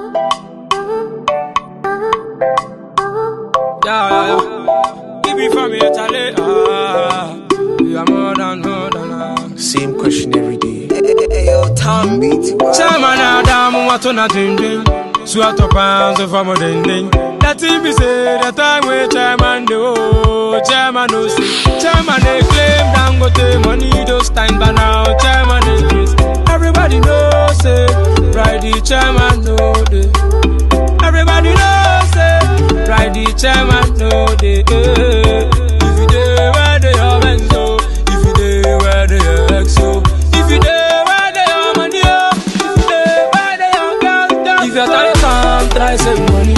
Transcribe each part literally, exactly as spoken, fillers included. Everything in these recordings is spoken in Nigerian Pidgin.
Yeah, yeah, yeah. Give me from here, Charlie. Ah, you are more than, more than. Ah. Same question every day. Hey, yo, Tom beat. Chairman, Adam, what on a ding ding. Sweat up pounds of a ding ding. That thing be say the time where chairman do. Chairman no say. Chairman they claim Dangote money those times, but now chairman they this. Everybody knows say. Right the chairman know the. Everybody knows say. Right the chairman know the. If you dey where they are benzo. If you dey where they are exo. If you dey where they are money. If you dey where they are girls. If your time come, try save money.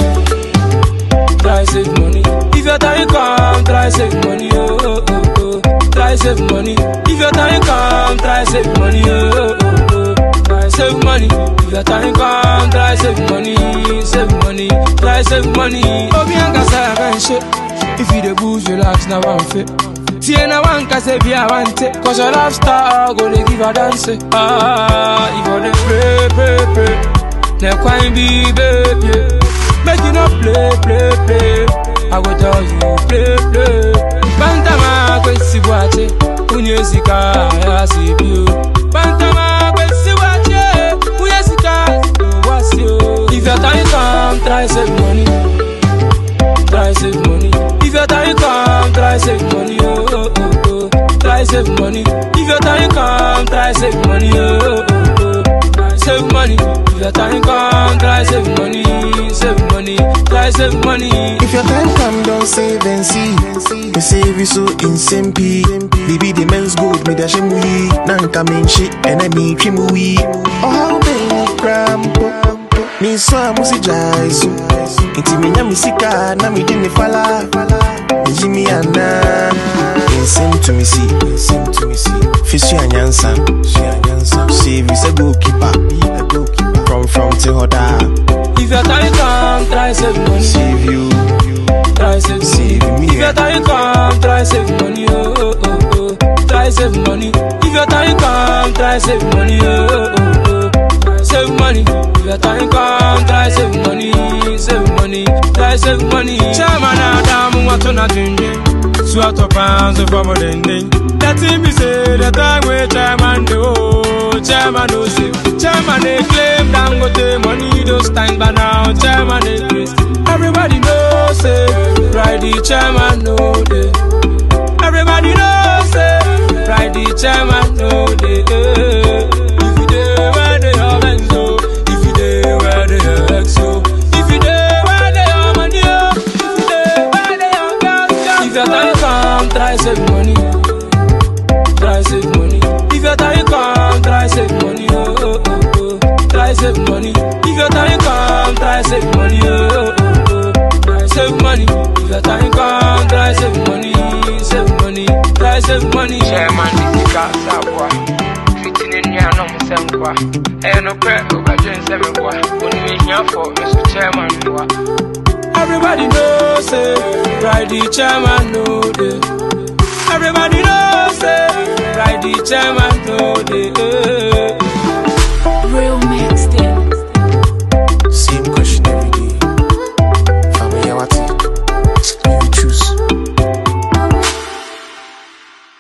Try save money. If your time come, try save money. Oh, oh, oh, oh. Try save money. If your time come, try save money. Oh, oh, oh, oh. Try save money. If your time come, try save money. Save money. Try save money. Oh, Bianca say I can shit. If you the booze, relax now one fit. See na one can say be I want it. Cause your lifestyle go to give a dance. Ah, if you the pray, pray, pray. Now quite be baby. Make you not play, play, play. I go tell you, play, play. Bantama, go see what it. Unyesika, I see you. Bantama, go see what it. Unyesika, what's you? If your time come, try save money. Try save money. If your time come, try save money. Oh, oh, oh, oh. Try save money. If your time come, try save money. Oh, oh, oh, oh. Try save money. If your time come, try save money. Save money. Try save money. If your time come, don't save and see. You save you so insane P. Baby the men's good, me da shemui. Nanka men shit, and I mean trimui. Oh how baby crampo. Me so musi jaisu. Inti me nyami sika, na mi dini fala. Jimmy Anna. Insane to me see, insane to me see. Fish you anyansa, she anyansa. Save you say goalkeeper, be a goalkeeper. From from till hoda. If your time come, try save money. Save you, try save, save me. If your time come, try save money. Oh, oh, oh, oh. Try save money. If your time come, try save money. Oh, oh, oh, oh. Try save money. If your time come, try save money. Save money. Try save money. Chairman Adam, what on a ding ding. Sweat up pounds of a ding ding. That thing be say the time where chairman do. Chairman no say. Chairman they claim Dangote money those times, but now chairman they twist. Everybody knows say. Right the chairman know they. Everybody knows say. Right the chairman know they. If you dey where they are benzo. If you dey where they are exo. If you dey where they are money. If you dey where they are girls. If your time come, try save money. Try save money. If your time come, try save money. Oh, oh, oh, oh. Try save money. If your time come, try save money. Oh, oh, oh, oh. Try save money. If your time come, try save money. Save money. Try save money. Chairman, this is Gasabwa. Fitting in your number seven. And no prayer over Jane seven. Only me here for Mister Chairman. Everybody knows say. Right the chairman know the. Everybody knows say. Right the chairman know the.